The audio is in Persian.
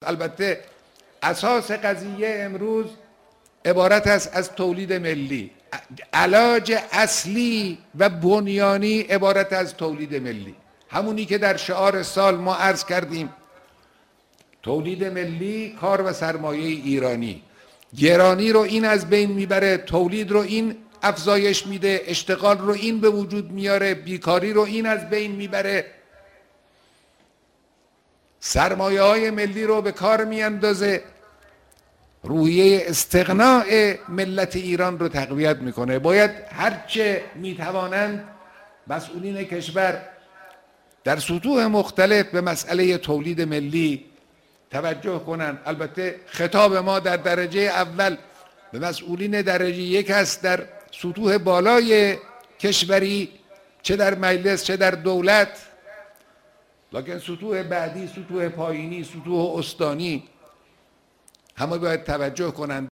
البته اساس قضیه امروز عبارت است از تولید ملی. علاج اصلی و بنیانی عبارت از تولید ملی، همونی که در شعار سال ما عرض کردیم: تولید ملی، کار و سرمایه ایرانی. گرانی رو این از بین میبره، تولید رو این افزایش میده، اشتغال رو این به وجود میاره، بیکاری رو این از بین میبره، سرمایه های ملی رو به کار میاندازه، روحیه استغناء ملت ایران رو تقویت میکنه. باید هرچه میتوانند مسئولین کشور در سطوح مختلف به مسئله تولید ملی توجه کنند. البته خطاب ما در درجه اول به مسئولین درجه یک است، در سطوح بالای کشوری، چه در مجلس چه در دولت، لکن سطوح بعدی، سطوح پایینی، سطوح استانی، همه باید توجه کنند.